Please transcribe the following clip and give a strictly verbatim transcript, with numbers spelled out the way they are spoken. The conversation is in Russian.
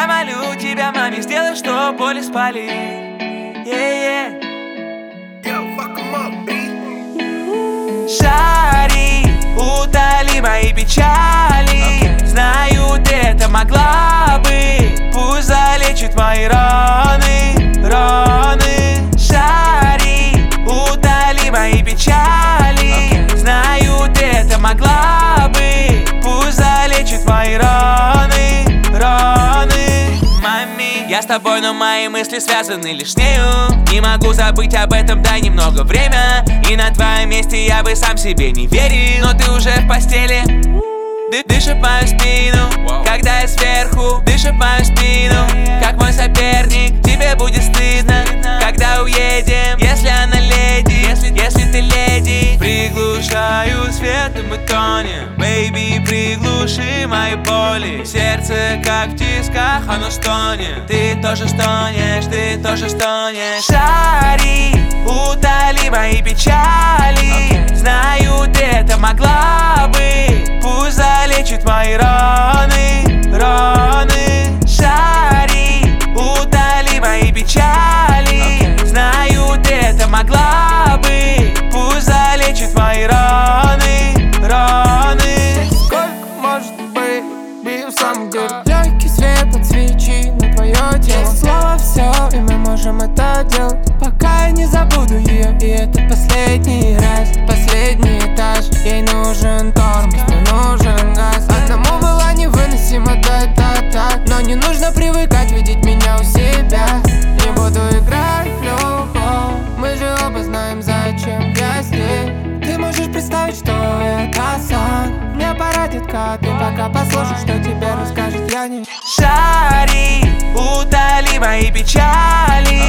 молю тебя, маме, сделай, что поле спали. Yeah, yeah. Шари, утоли мои печали. Okay. Знаю, ты это могла бы. Пусть залечит мои раны, раны. Шари, утоли мои печали. Okay. Знаю, ты это могла бы. Пусть залечит мои раны, раны. Мами, я с тобой, но мои мысли связаны лишь с нею. Не могу забыть об этом, дай немного время. И на твоем месте я бы сам себе не верил. Но ты уже в постели, Ды дышит в мою спину, wow. Когда я сверху, дышит в мою спину, как мой соперник. Тебе будет стыдно, когда уедем, если она леди, если, если ты леди. Приглушаю свет, и мы тонем. Бэйби, приглуши мои боли. Сердце как в тисках, оно стонет. Ты тоже стонешь, ты тоже стонешь. Шари, утоли мои печали. Okay. Знаю, ты это могла бы. Пусть залечит мои раны, раны. Шари, утоли мои печали. Okay. Знаю, ты это могла бы. Пусть залечит мои раны, раны. Сколько может быть, бью сам где легкий свет от свечи на твое тело. Слово все, и мы можем это делать, пока я не забуду ее. И это последний раз, последний этаж. Ей нужен тормоз, мне нужен газ. Одному было невыносимо, да это так. Но не нужно привыкать видеть меня у себя. Не буду играть в любовь, мы же оба знаем, зачем я здесь. Ты можешь представить, что это сон. Мне пора, детка, ты пока послушай, что тебе расскажет я не. Шари, утоли мои печали.